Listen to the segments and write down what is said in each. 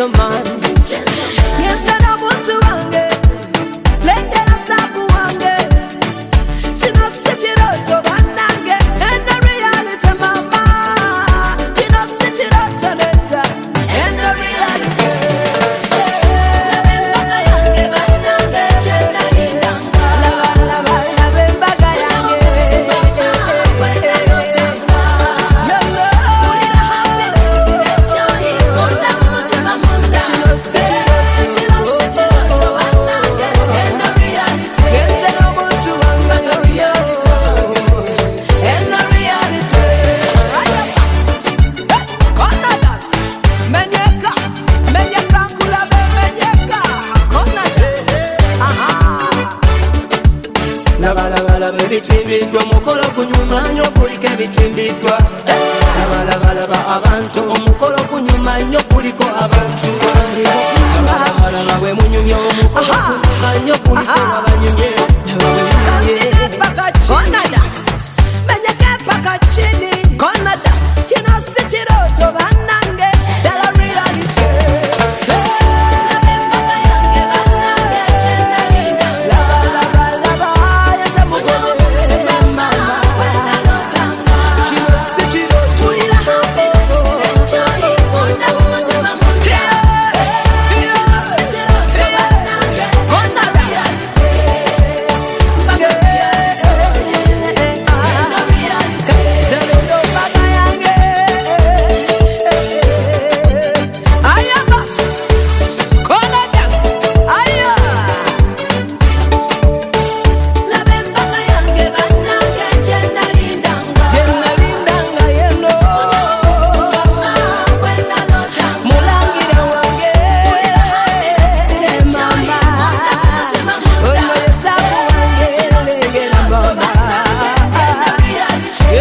gentleman. Yes, I don't want to wange. Let them stop wange. She knows sit it out to banange. And the reality, mama. She knows sit it out to leta. And the reality. Bitimbidwa mukolo kunyuma nnyo kuliko ebitimbidwa. Labalaba abantu omukolo kunyuma nnyo kuliko abantu. Labalaba bwe munyumye omukolo kunyuma nnyo kuliko abanyumye. Menyeka paka chini Konadas Kino sitiro to banange Dala reality.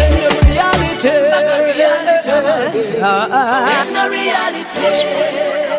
In the reality.